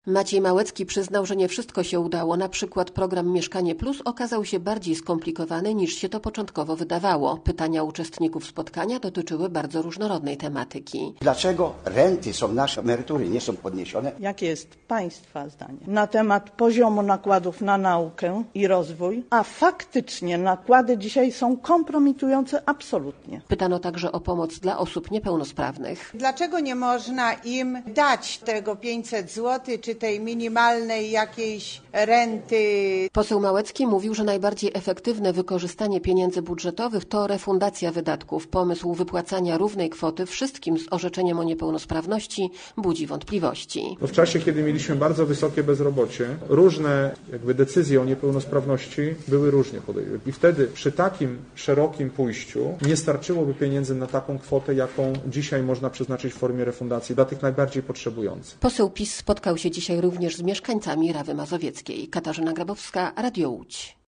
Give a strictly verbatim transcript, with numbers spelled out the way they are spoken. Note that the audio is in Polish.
Maciej Małecki przyznał, że nie wszystko się udało. Na przykład program Mieszkanie Plus okazał się bardziej skomplikowany niż się to początkowo wydawało. Pytania uczestników spotkania dotyczyły bardzo różnorodnej tematyki. Dlaczego renty są nasze, emerytury nie są podniesione? Jakie jest Państwa zdanie na temat poziomu nakładów na naukę i rozwój, a faktycznie nakłady dzisiaj są kompromitujące absolutnie. Pytano także o pomoc dla osób niepełnosprawnych. Dlaczego nie można im dać tego pięćset złotych czy tej minimalnej jakiejś renty? Poseł Małecki mówił, że najbardziej efektywne wykorzystanie pieniędzy budżetowych to refundacja wydatków. Pomysł wypłacania równej kwoty wszystkim z orzeczeniem o niepełnosprawności budzi wątpliwości. W czasie, kiedy mieliśmy bardzo wysokie bezrobocie, różne jakby decyzje o niepełnosprawności były różnie podejmowane. I wtedy przy takim szerokim pójściu nie starczyłoby pieniędzy na taką kwotę, jaką dzisiaj można przeznaczyć w formie refundacji dla tych najbardziej potrzebujących. Poseł PiS spotkał się dzisiaj również z mieszkańcami Rawy Mazowieckiej. Katarzyna Grabowska, Radio Łódź.